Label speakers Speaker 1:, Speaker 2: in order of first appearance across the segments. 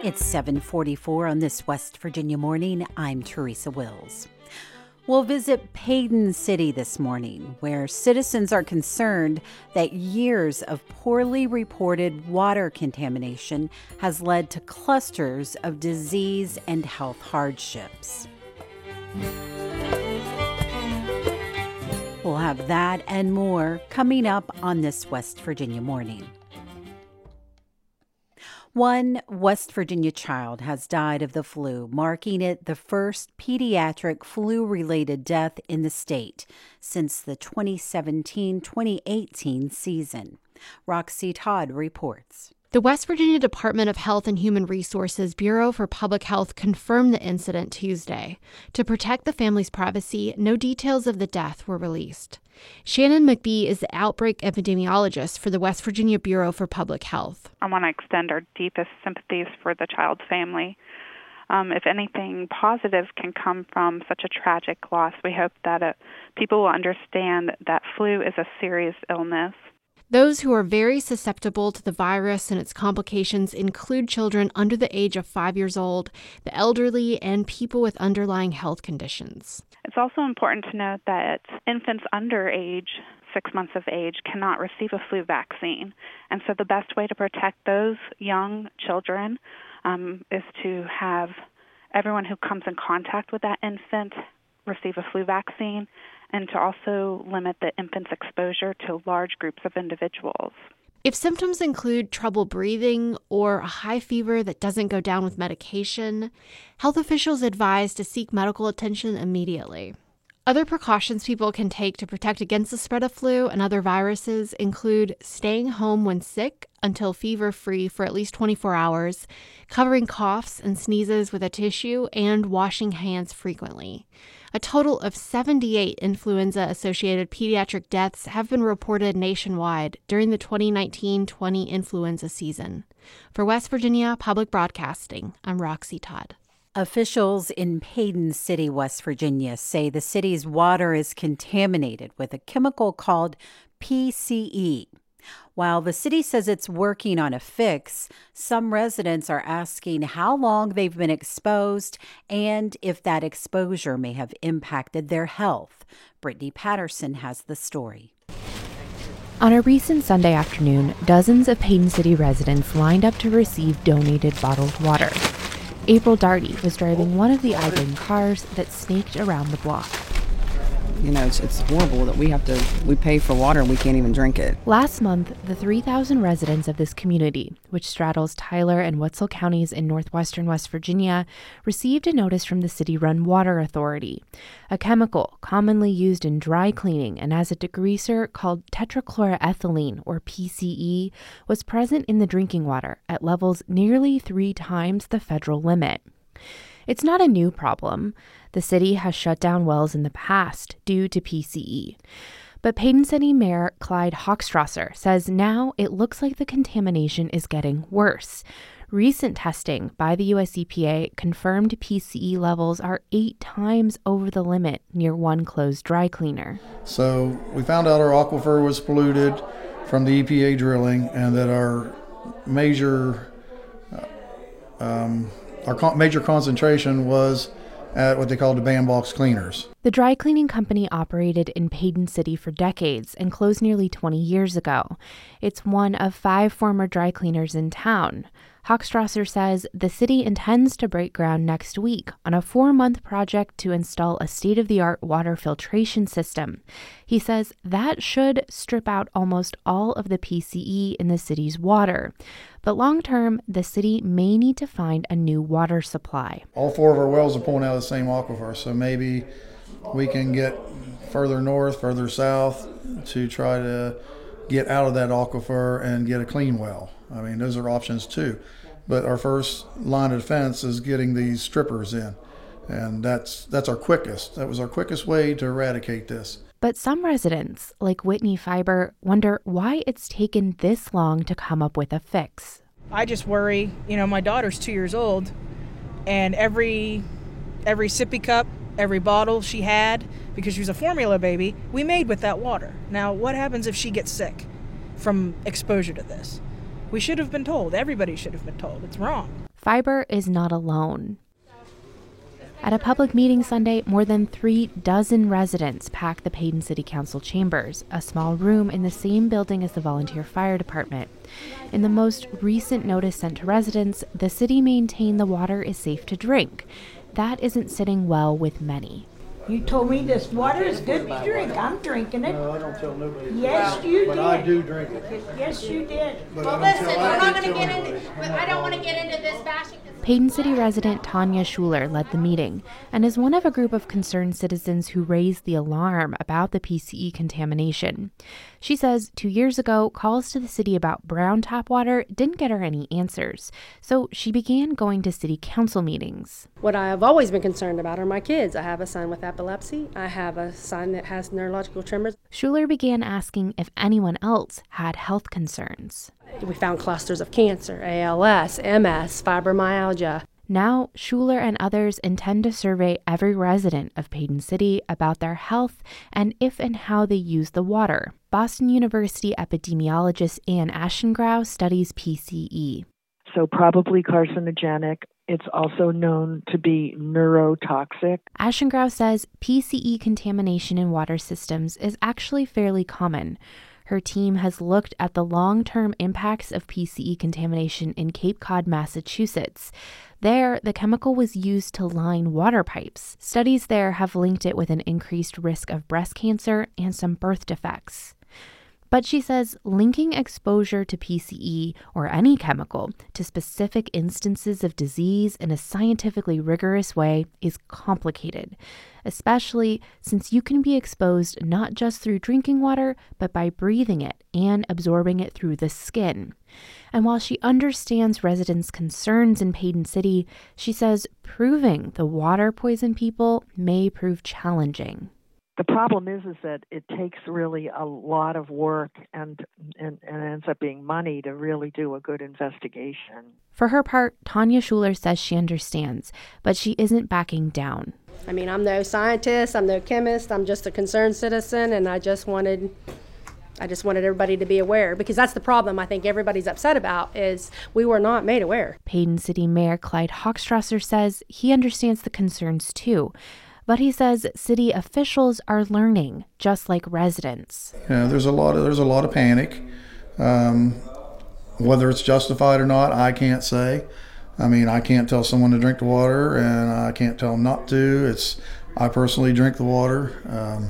Speaker 1: It's 7:44 on this West Virginia morning. I'm Teresa Wills. We'll visit Paden City this morning, where citizens are concerned that years of poorly reported water contamination has led to clusters of disease and health hardships. We'll have that and more coming up on this West Virginia morning. One West Virginia child has died of the flu, marking it the first pediatric flu-related death in the state since the 2017-2018 season. Roxy Todd reports.
Speaker 2: The West Virginia Department of Health and Human Resources Bureau for Public Health confirmed the incident Tuesday. To protect the family's privacy, no details of the death were released. Shannon McBee is the outbreak epidemiologist for the West Virginia Bureau for Public Health.
Speaker 3: I want to extend our deepest sympathies for the child's family. If anything positive can come from such a tragic loss, we hope that people will understand that flu is a serious illness.
Speaker 2: Those who are very susceptible to the virus and its complications include children under the age of 5 years old, the elderly, and people with underlying health conditions.
Speaker 3: It's also important to note that infants under age 6 months of age cannot receive a flu vaccine. And so the best way to protect those young children is to have everyone who comes in contact with that infant receive a flu vaccine, and to also limit the infant's exposure to large groups of individuals.
Speaker 2: If symptoms include trouble breathing or a high fever that doesn't go down with medication, health officials advise to seek medical attention immediately. Other precautions people can take to protect against the spread of flu and other viruses include staying home when sick until fever-free for at least 24 hours, covering coughs and sneezes with a tissue, and washing hands frequently. A total of 78 influenza-associated pediatric deaths have been reported nationwide during the 2019-20 influenza season. For West Virginia Public Broadcasting, I'm Roxy Todd.
Speaker 1: Officials in Paden City, West Virginia, say the city's water is contaminated with a chemical called PCE. While the city says it's working on a fix, some residents are asking how long they've been exposed and if that exposure may have impacted their health. Brittany Patterson has the story.
Speaker 4: On a recent Sunday afternoon, dozens of Paden City residents lined up to receive donated bottled water. April Darty was driving one of the idling cars that snaked around the block.
Speaker 5: You know, it's horrible that we pay for water and we can't even drink it.
Speaker 4: Last month, the 3,000 residents of this community, which straddles Tyler and Wetzel counties in northwestern West Virginia, received a notice from the city-run Water Authority. A chemical commonly used in dry cleaning and as a degreaser called tetrachloroethylene, or PCE, was present in the drinking water at levels nearly 3 times the federal limit. It's not a new problem. The city has shut down wells in the past due to PCE. But Paden City Mayor Clyde Hochstrasser says now it looks like the contamination is getting worse. Recent testing by the US EPA confirmed PCE levels are 8 times over the limit near one closed dry cleaner.
Speaker 6: So we found out our aquifer was polluted from the EPA drilling and that our major concentration was at what they call the bandbox cleaners.
Speaker 4: The dry cleaning company operated in Paden City for decades and closed nearly 20 years ago. It's one of 5 former dry cleaners in town. Hochstrasser says the city intends to break ground next week on a 4-month project to install a state-of-the-art water filtration system. He says that should strip out almost all of the PCE in the city's water. But long-term, the city may need to find a new water supply.
Speaker 6: All 4 of our wells are pulling out of the same aquifer, so maybe we can get further north, further south to try to get out of that aquifer and get a clean well. I mean, those are options too. But our first line of defense is getting these strippers in. And that's our quickest. That was our quickest way to eradicate this.
Speaker 4: But some residents, like Whitney Fiber, wonder why it's taken this long to come up with a fix.
Speaker 7: I just worry, my daughter's 2 years old, and every sippy cup, every bottle she had, because she was a formula baby, we made with that water. Now, what happens if she gets sick from exposure to this? We should have been told. Everybody should have been told. It's wrong.
Speaker 4: Fiber is not alone. At a public meeting Sunday, more than 36 residents packed the Paden City Council chambers, a small room in the same building as the volunteer fire department. In the most recent notice sent to residents, the city maintained the water is safe to drink. That isn't sitting well with many.
Speaker 8: You told me this water is good to drink. I'm drinking it.
Speaker 6: No, I don't tell nobody.
Speaker 8: Yes, you
Speaker 6: but
Speaker 8: did.
Speaker 6: I do drink it.
Speaker 8: Yes, you did.
Speaker 9: Well, listen, we're not going to get into, but I don't want to get into this bashing.
Speaker 4: Paden City resident Tanya Schuler led the meeting and is one of a group of concerned citizens who raised the alarm about the PCE contamination. She says 2 years ago, calls to the city about brown tap water didn't get her any answers, so she began going to city council meetings.
Speaker 10: What I have always been concerned about are my kids. I have a son with epilepsy. I have a son that has neurological tremors.
Speaker 4: Schuler began asking if anyone else had health concerns.
Speaker 10: We found clusters of cancer, ALS, MS, fibromyalgia.
Speaker 4: Now, Schuler and others intend to survey every resident of Paden City about their health and if and how they use the water. Boston University epidemiologist Ann Aschengrau studies PCE.
Speaker 11: So probably carcinogenic. It's also known to be neurotoxic.
Speaker 4: Aschengrau says PCE contamination in water systems is actually fairly common. Her team has looked at the long-term impacts of PCE contamination in Cape Cod, Massachusetts. There, the chemical was used to line water pipes. Studies there have linked it with an increased risk of breast cancer and some birth defects. But she says linking exposure to PCE or any chemical to specific instances of disease in a scientifically rigorous way is complicated, especially since you can be exposed not just through drinking water, but by breathing it and absorbing it through the skin. And while she understands residents' concerns in Paden City, she says proving the water poisoned people may prove challenging.
Speaker 11: The problem is that it takes really a lot of work and ends up being money to really do a good investigation.
Speaker 4: For her part, Tanya Schuler says she understands, but she isn't backing down.
Speaker 10: I mean, I'm no scientist, I'm no chemist, I'm just a concerned citizen, and I just wanted everybody to be aware, because that's the problem I think everybody's upset about, is we were not made aware.
Speaker 4: Paden City Mayor Clyde Hochstrasser says he understands the concerns too. But he says city officials are learning, just like residents.
Speaker 6: There's a lot of panic. Whether it's justified or not, I can't say. I mean, I can't tell someone to drink the water, and I can't tell them not to. I personally drink the water.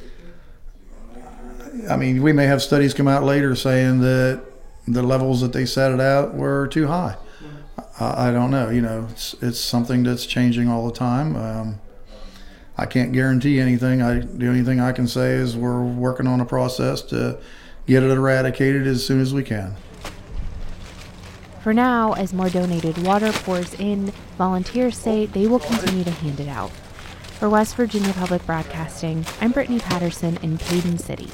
Speaker 6: I mean, we may have studies come out later saying that the levels that they set it out were too high. I don't know. It's something that's changing all the time. I can't guarantee anything. The only thing I can say is we're working on a process to get it eradicated as soon as we can.
Speaker 4: For now, as more donated water pours in, volunteers say they will continue to hand it out. For West Virginia Public Broadcasting, I'm Brittany Patterson in Paden City.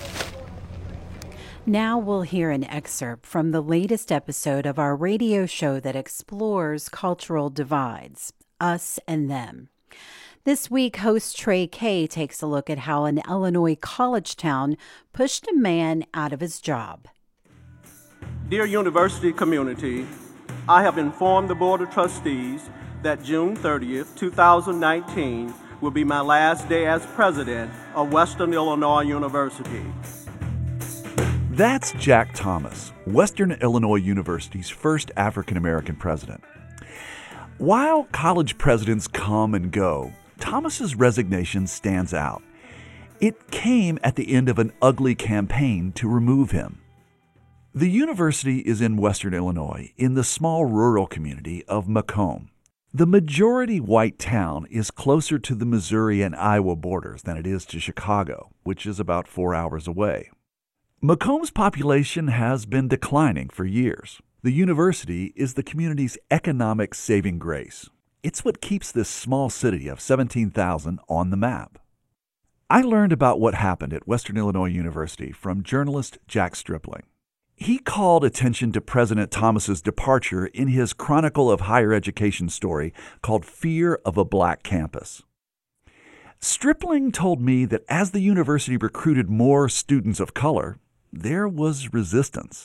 Speaker 1: Now we'll hear an excerpt from the latest episode of our radio show that explores cultural divides, Us and Them. This week, host Trey Kay takes a look at how an Illinois college town pushed a man out of his job.
Speaker 12: Dear university community, I have informed the Board of Trustees that June 30th, 2019 will be my last day as president of Western Illinois University.
Speaker 13: That's Jack Thomas, Western Illinois University's first African-American president. While college presidents come and go, Thomas's resignation stands out. It came at the end of an ugly campaign to remove him. The university is in Western Illinois, in the small rural community of Macomb. The majority white town is closer to the Missouri and Iowa borders than it is to Chicago, which is about 4 hours away. Macomb's population has been declining for years. The university is the community's economic saving grace. It's what keeps this small city of 17,000 on the map. I learned about what happened at Western Illinois University from journalist Jack Stripling. He called attention to President Thomas's departure in his Chronicle of Higher Education story called Fear of a Black Campus. Stripling told me that as the university recruited more students of color, there was resistance.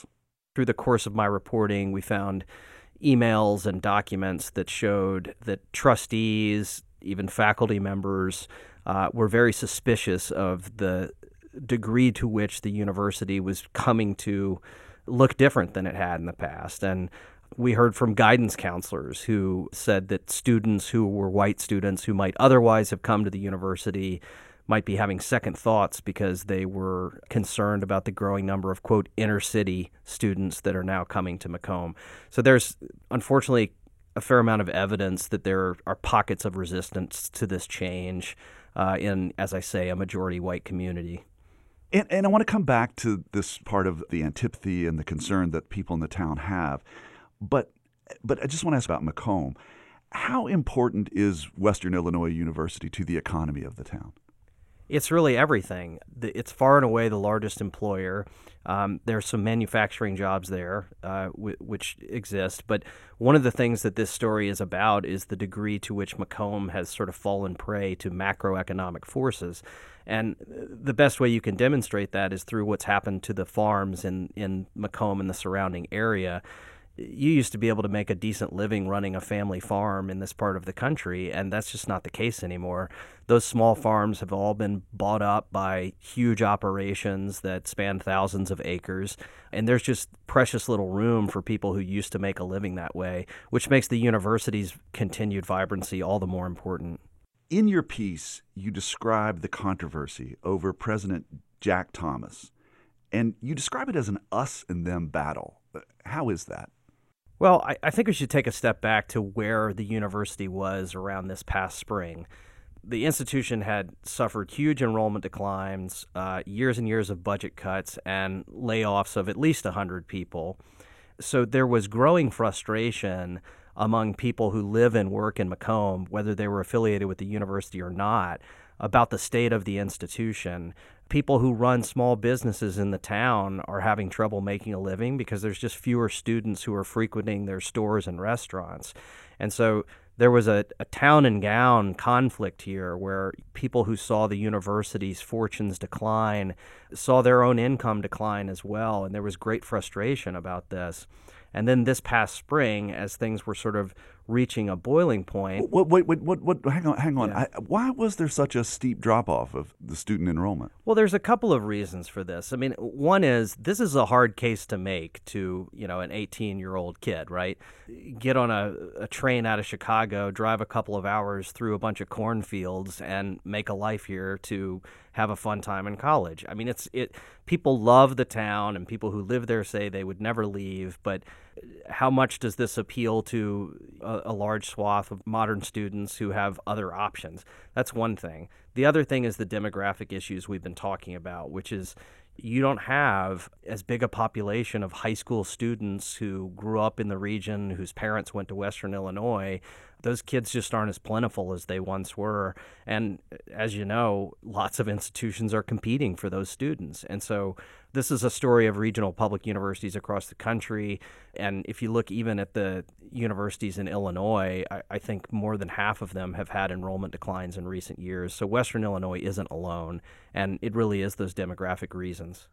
Speaker 14: Through the course of my reporting, we found emails and documents that showed that trustees, even faculty members, were very suspicious of the degree to which the university was coming to look different than it had in the past. And we heard from guidance counselors who said that students who were white students who might otherwise have come to the university might be having second thoughts because they were concerned about the growing number of, quote, inner city students that are now coming to Macomb. So there's, unfortunately, a fair amount of evidence that there are pockets of resistance to this change in, as I say, a majority white community.
Speaker 13: And I want to come back to this part of the antipathy and the concern that people in the town have. But I just want to ask about Macomb. How important is Western Illinois University to the economy of the town?
Speaker 14: It's really everything. It's far and away the largest employer. There's some manufacturing jobs there, which exist. But one of the things that this story is about is the degree to which Macomb has sort of fallen prey to macroeconomic forces. And the best way you can demonstrate that is through what's happened to the farms in Macomb and the surrounding area. You used to be able to make a decent living running a family farm in this part of the country, and that's just not the case anymore. Those small farms have all been bought up by huge operations that span thousands of acres, and there's just precious little room for people who used to make a living that way, which makes the university's continued vibrancy all the more important.
Speaker 13: In your piece, you describe the controversy over President Jack Thomas, and you describe it as an us and them battle. How is that?
Speaker 14: Well, I think we should take a step back to where the university was around this past spring. The institution had suffered huge enrollment declines, years and years of budget cuts, and layoffs of at least 100 people. So there was growing frustration among people who live and work in Macomb, whether they were affiliated with the university or not, about the state of the institution. People who run small businesses in the town are having trouble making a living because there's just fewer students who are frequenting their stores and restaurants. And so there was a town and gown conflict here where people who saw the university's fortunes decline saw their own income decline as well, and there was great frustration about this. And then this past spring, as things were sort of reaching a boiling point.
Speaker 13: Wait, hang on.
Speaker 14: Yeah.
Speaker 13: Why was there such a steep drop-off of the student enrollment?
Speaker 14: Well, there's a couple of reasons for this. I mean, one is this is a hard case to make to, an 18-year-old kid, right? Get on a train out of Chicago, drive a couple of hours through a bunch of cornfields, and make a life here to have a fun time in college. I mean, people love the town, and people who live there say they would never leave, but how much does this appeal to a large swath of modern students who have other options? That's one thing. The other thing is the demographic issues we've been talking about, which is you don't have as big a population of high school students who grew up in the region, whose parents went to Western Illinois. Those kids just aren't as plentiful as they once were. And as you know, lots of institutions are competing for those students. And so this is a story of regional public universities across the country. And if you look even at the universities in Illinois, I think more than half of them have had enrollment declines in recent years. So Western Illinois isn't alone. And it really is those demographic reasons.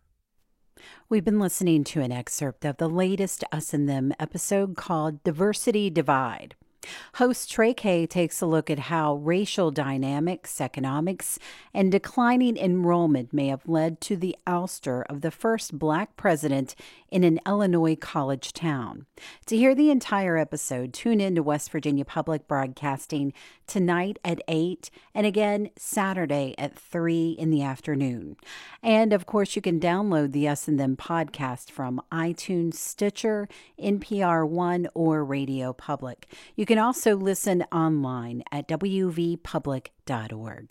Speaker 1: We've been listening to an excerpt of the latest Us and Them episode called Diversity Divide. Host Trey Kay takes a look at how racial dynamics, economics, and declining enrollment may have led to the ouster of the first Black president in an Illinois college town. To hear the entire episode, tune in to West Virginia Public Broadcasting tonight at 8 and again Saturday at 3 in the afternoon. And of course, you can download the Us and Them podcast from iTunes, Stitcher, NPR One, or Radio Public. You can also listen online at wvpublic.org.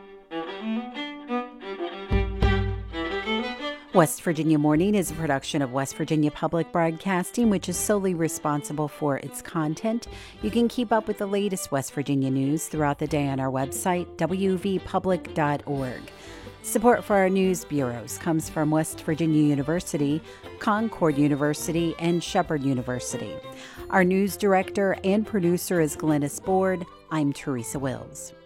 Speaker 1: West Virginia Morning is a production of West Virginia Public Broadcasting, which is solely responsible for its content. You can keep up with the latest West Virginia news throughout the day on our website, wvpublic.org. Support for our news bureaus comes from West Virginia University, Concord University, and Shepherd University. Our news director and producer is Glennis Board. I'm Teresa Wills.